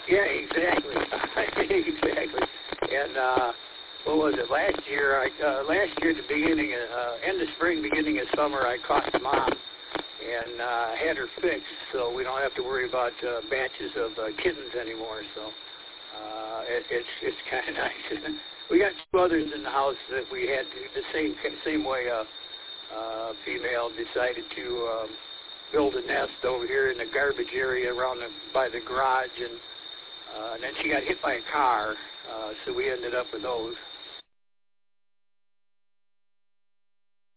Yeah, exactly. Exactly. And what was it? Last year, at the beginning, end of spring, beginning of summer, I caught Mom and had her fixed, so we don't have to worry about batches of kittens anymore. So it's kind of nice. We got two others in the house that we had the same way. Female decided to build a nest over here in the garbage area by the garage, and then she got hit by a car, so we ended up with those.